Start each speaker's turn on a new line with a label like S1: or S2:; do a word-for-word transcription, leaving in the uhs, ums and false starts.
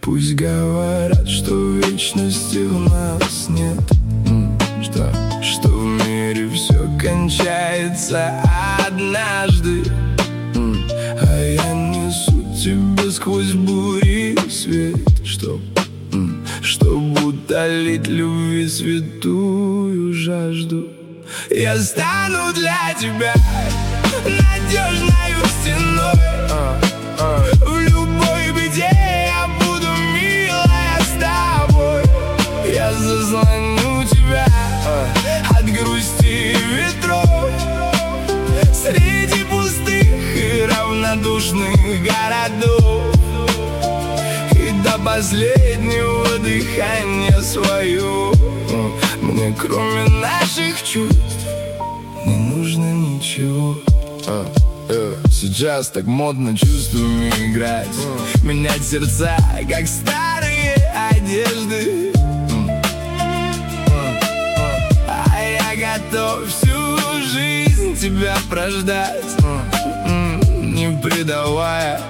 S1: Пусть говорят, что вечности у нас нет, Что, что в мире все кончается однажды, а я несу тебе сквозь бури свет, Чтоб, чтоб утолить любви святую жажду. Я стану для тебя надежною стеной, в любой беде я буду, милая, с тобой. Я заслоню тебя от грусти ветров среди пустых и равнодушных городов, и до последнего дыхания свое мне, кроме наших чувств, не нужно ничего. Сейчас так модно чувствами играть, менять сердца, как старые одежды. А я готов всю жизнь тебя прождать, не предавая